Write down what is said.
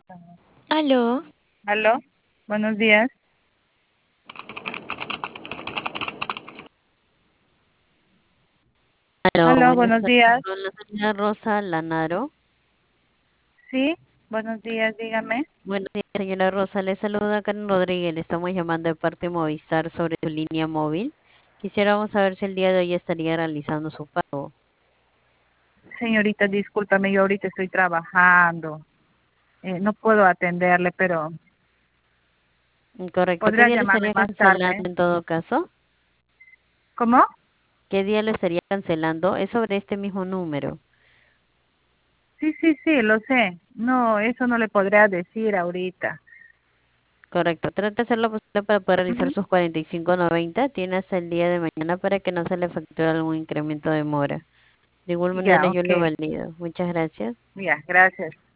Aló, Aló, buenos días. aló, Aló, buenas buenos tardes. días. Con la señora Rosa Lanaro. Sí, buenos días, dígame. Buenos días, señora Rosa. Le saluda Karen Rodríguez. Le estamos llamando de parte de Movistar sobre su línea móvil. Quisiéramos saber si el día de hoy estaría realizando su pago. Señorita, discúlpame, yo ahorita estoy trabajando. No puedo atenderle, pero Correcto. ¿Qué podría día le llamarme estaría más cancelando tarde. en todo caso? ¿Cómo? ¿Qué día le estaría cancelando? Es sobre este mismo número. Sí, sí, sí, lo sé. No, eso no le podría decir ahorita. Correcto. Trate de hacer lo posible para poder realizar Ujú. sus 45.90. Tiene hasta el día de mañana para que no se le efectúe algún incremento de mora. De igual manera Ya, yo lo ok. valido. Muchas gracias. Ya, gracias.